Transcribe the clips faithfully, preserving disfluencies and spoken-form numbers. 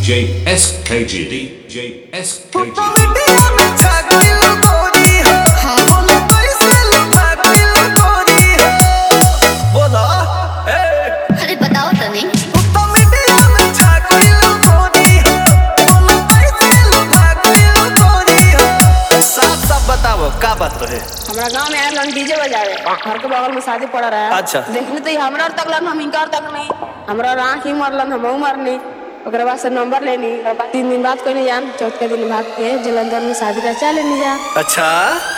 J S K G D J S K G का बात रहे? हमारा गांव में आयल डीजे बजावे, घर के बगल में शादी पड़ा रहा है। अच्छा। देखली तो हमरा तक लन हम इनकार तक नहीं, हमरा आँख ही मरलन हम मरनी। ओकरे बाद से नंबर लेनी, तीन दिन बाद कोई नहीं जान, चौथे दिन भाग के जलंधर में शादी का चले नहीं जा। अच्छा।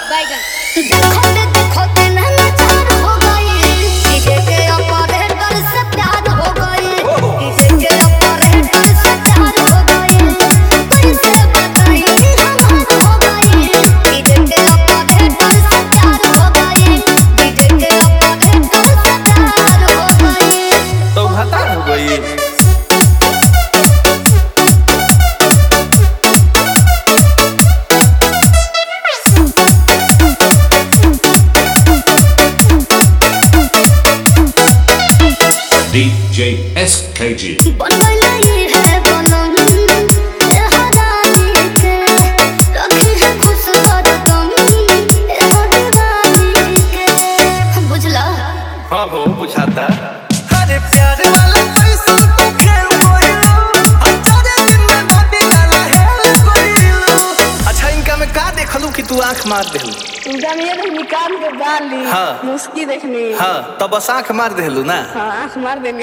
D J S K G हाँ हो बुझाता। अरे प्यार वाला पैसा तो खेल कोइलो, अचारे दिन में बॉडी डाला है कोइलो। अच्छा इनका में का देखलू कि तू आंख मार देलू? इनका में ये देख निकाल के डाल ली। हाँ। मुस्की देखनी। हाँ तब बस आंख मार देलू ना? हाँ आंख मार देनी।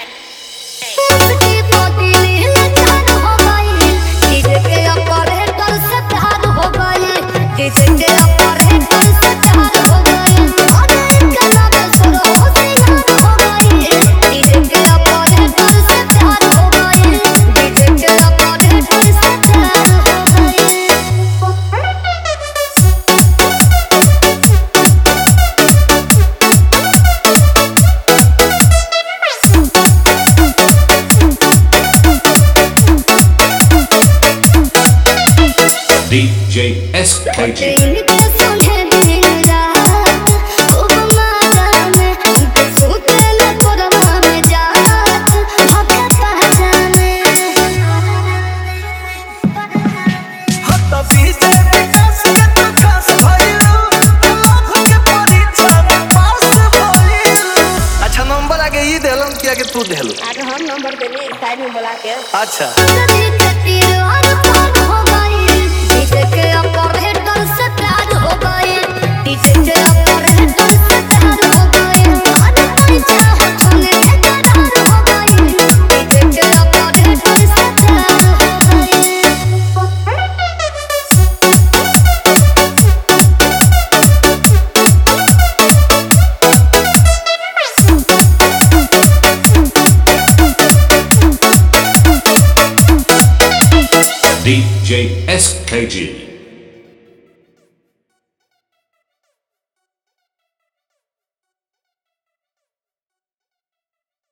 D J S K G अच्छा नंबर आगे ये देलन किया कि तू देलू? आगे हम नंबर देनी साइड में बुला के। अच्छा। D J S K G